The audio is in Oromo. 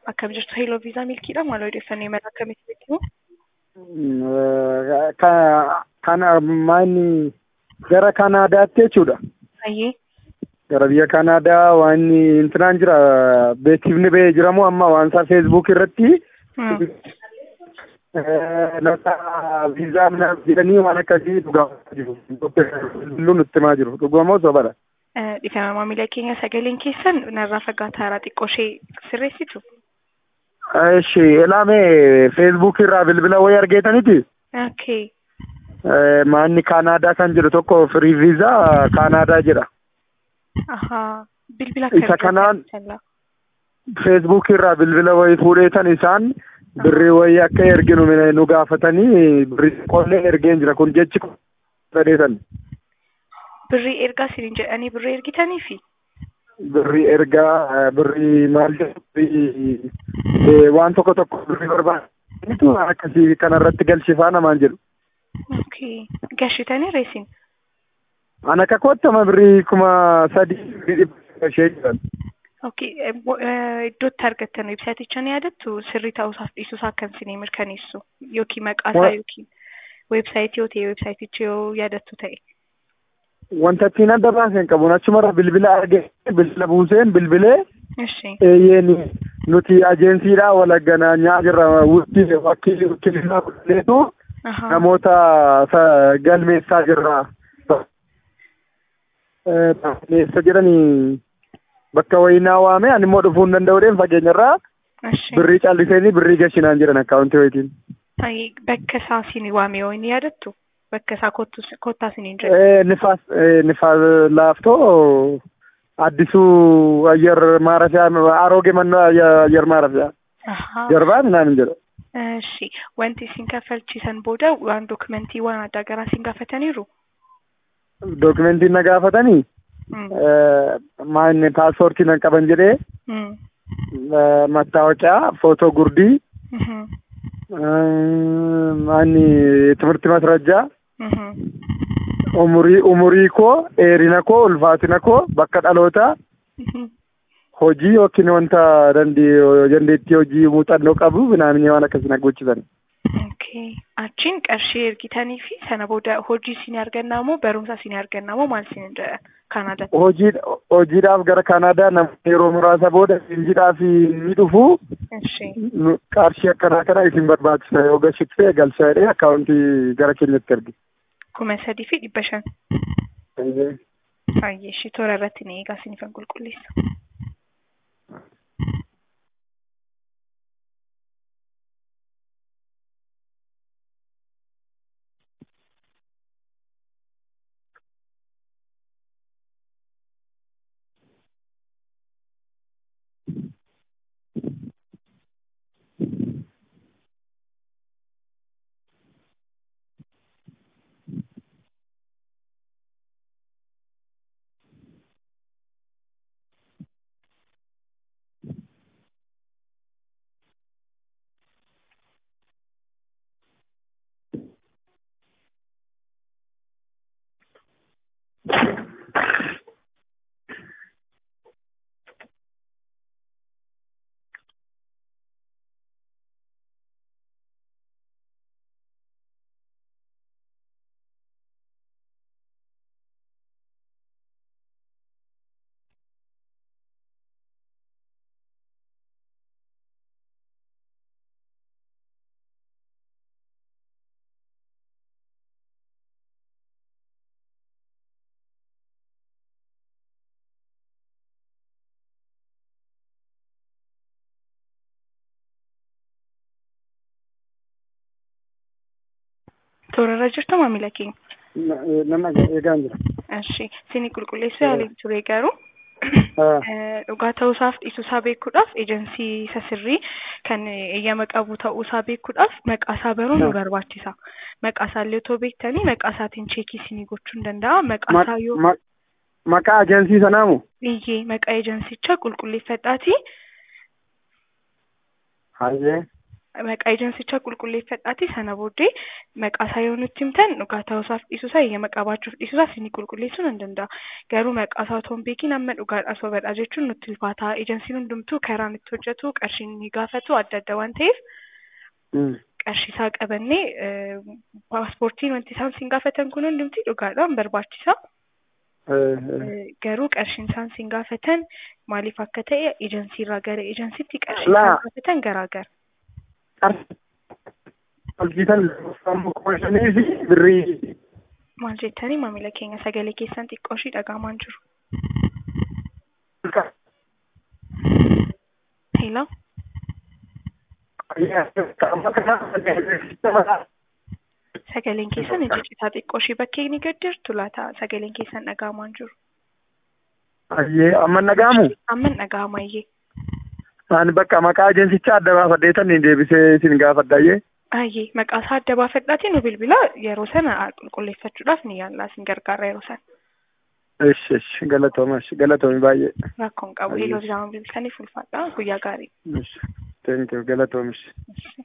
Akkam jirtu Hello Visa milkiidha maal odeeffannoo imala akkamitti beeknu? Kana maanni gara Kanaadaatti jechuudha. Ayyee. Gara biyya Kanaadaa waan intinaan jira beeksifni ba'ee jiramu amma waan isaa Facebook irratti nama viizaa mana jedhanii waan akkasii dhugaa jiru. Lulluun nutti himaa jiru. Dhugamoo sobadha. Dhifama maamila keenya sagaleen keessan narraa fagaataa xiqqoo ishee sirreessitu. Eshi ilaame Facebook irraa bilbila wayii argeetaniti. Okay. Maanni Kanaadaa kan jedhu tokko free visa Kanaadaa jedha. Ahaa. Bilbila Isa kanaan Facebook irraa bilbila wayii fuudheetan isaan birrii wayii akka erginu nu gaafatanii birrii qollee ergeen jira kun jechi fedheetan. Birrii ergaa isin jedhanii birrii ergitaniifi? Birrii ergaa birrii maal jedhu waan tokko birrii barbaadanitu akkasii kanarratti galchifaa namaan jedhu. Okay. Gashitanii reesin? Ana akka kottama birrii 3,000 ishee jiran. Okay. Iddootti argattan websaayiticha ni yaadattu sirrii ta'uusaaf dhiisuusaa akka isin mirkaneessu yookiin maqaasaa yookiin websaayitii yoo ta'e websaayiticha yoo yaadattu ta'e. Wanta ittiin adda baaseen qabuun achumarra bilbila argee bilbila buuseen bilbilee eeyyeen nuti ajeensiidhaa walagganaa jirra wakiilinaa kudhaneetu namoota galmeessaa jirra. Galmeessa jedhanii bakka wayinaa waame ani immoo dhufuu hin danda'uudhaan fageenyarraa birrii calliseenii birrii gashinaan jiran akkaawuntii wayitiin. Bakka isaa siin waame yoo inni yaadattu? Bakka isaa kottaa isiniin jedhu. ንፋስ ላፍቶ አዲሱ አየር ማረፊያ አሮጌ አየር ማረፊያ ጀርባ ምናምን ጀራ እሺ ወንቲ ሲንከፈልቺሰን ቦዳ ዋን ዶክመንቲ ዋን አዳገራ ሲንጋፈተኒሩ ዶክመንቲ ነጋፈተኒ ማን ፓስፖርት ነቀበን ጀዴ መታወቂያ ፎቶ ጉርዲ ማን ትምህርት ማስረጃ umurii koo dheerina koo ulfaatina koo bakka dhaloota hojii yookiin wanta dandeettii hojii muuxannoo qabu binaamini waan akkasii gochisan. Okay. Achiin qarshii ergitanii fi sana booda hojii isin argannaa moo barumsa isin argannaa moo maal isin jedhan Kanaadaa? Hojiidhaaf gara Kanaadaa namni yeroo muraasa booda hojiidhaaf ni dhufu. Qarshii akkanaa kana isin barbaachisa yoo gashittee galcha jedhee akkaawuntii gara keenyatti ergi. 3,500. Ayyee ishee toora irratti ni eegaa isin ifan qulqulleessa. Toora jirtu maamila keenya. Nama eegaa jira. Eshi isin qulqulleessuu yaalii ture garuu dhugaa ta'uusaaf dhiisuusaa beekuudhaaf eejensii isa sirrii kan eeyyama qabu ta'uusaa beekuudhaaf maqaa isaa baruun nu barbaachisa. Maqaa isaa illee otoo beektanii maqaa isaatiin cheekii isinii gochuu ni danda'a. Maqaa isaa yoo maqaa eejensii sanaa moo? Iyyee maqaa eejensicha qulqulleeffadhaatii. Hayyee. maqaa ejensichaa qulqulleeffadhaati sana booddee maqaa isaa yoo nutti himtan dhugaa ta'uusaaf dhiisuusaa eeyyama qabaachuuf dhiisuusaaf isin qulqulleessuu nan danda'a. Garuu maqaa isaa otoo hin beekiin amma dhugaadhaa sobadhaa jechuun nutti ulfaata. Ejensiin hundumtuu karaan itti hojjetu qarshiin ni gaafatu adda adda waan ta'eef qarshii isaa qabannee paaspoortiin wanti isaan siin gaafatan kun hundumti dhugaadhaan barbaachisa. Garuu qarshiin isaan siin gaafatan maaliif akka ta'e ejensiirraa gara ejensiitti qarshii isaan gaafatan garaagara. Maal jettanii maamila keenya sagalee keessan xiqqoo ishii dhagaamaan jiru. Hello. Sagaleen keessan ijjiitaa xiqqoo ishii bakkee ni gad jirtu laata sagaleen keessan dhagaamaan jiru. Amma dhagaamu? Amma dhagaama iyyee. Ani bakka maqaa ejensichaa adda baafadheetan ni deebisee isin gaafadhaayee. Ayyee maqaa isaa adda baafadhaatiin nu bilbila yeroo sana qulqulleeffachuudhaaf ni yaalla isin gargaara yeroo sana. Esh galatoomi baay'ee. Rakkoon qabu yeroo jiraama bilbiltaniif ulfaadha guyyaa gaarii. Thank you galatoomis.